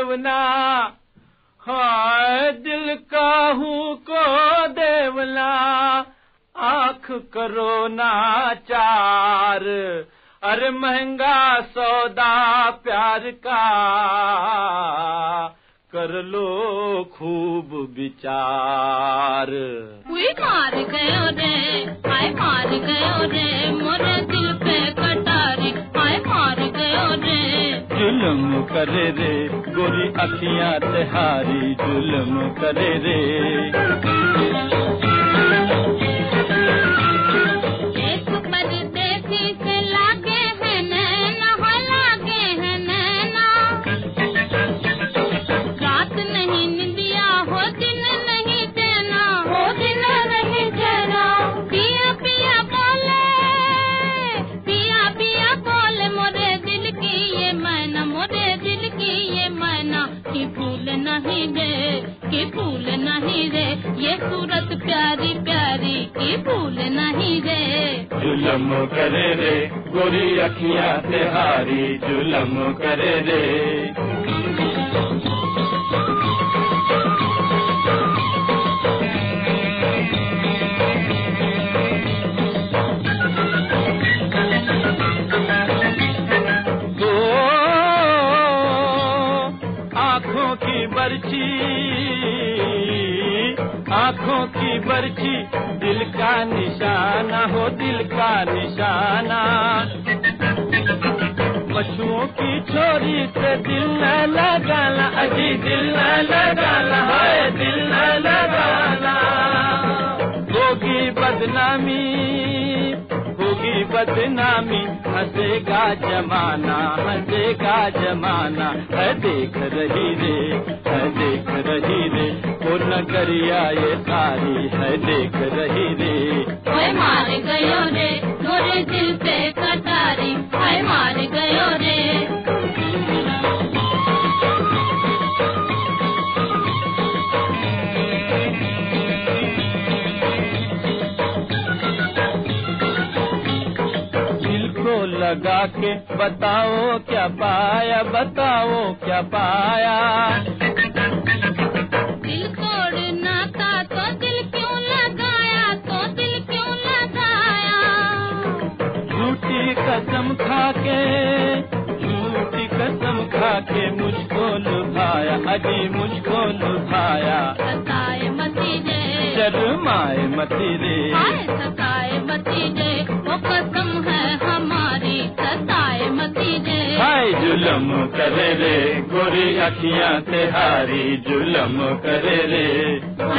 देवना, हाय दिल काहू को देवना, आँख करो नाचार, अरे महंगा सौदा प्यार का, कर लो खूब विचार। कोई मार गयो रे, हाय मार गयो रे, मोरे दिल पे कटारी, हाय मार गयो रे। जुल्म करे रे गोरी अखियां तिहारी, जुल्म करे रे। ये सूरत प्यारी प्यारी की भूल नहीं रे। जुल्म करे रे गोरी अखियां तिहारी, जुल्म करे रे। दो आँखों की बर्छी, आँखों की बर्छी, दिल का निशाना हो दिल का निशाना। पशुओं की छोरी से दिल न लगाना, अजी दिल न लगाना, है दिल न लगाना। होगी बदनामी, होगी बदनामी, हंसेगा जमाना, हंसेगा जमाना। है देख रही रे, है देख रही रे, वो नगरिया ये सारी, है देख रही रे। हाय मार गयो रे मोरे दिल पे कटारी, हाय मार गयो रे। दिल को लगा के बताओ क्या पाया, बताओ क्या पाया। दिल तोड़ना था तो दिल क्यों लगाया, तो दिल क्यों लगाया। झूठी कसम खा के, झूठी कसम खा के मुझको लुभाया, अजी मुझको लुभाया। सताए मती रे, शर्माए मती रे, हाय सताए मती रे, वो कसम है हमारी, सताए मती रे। हाय जुल्म करे रे गोरी अखियां तिहारी, जुल्म करे रे।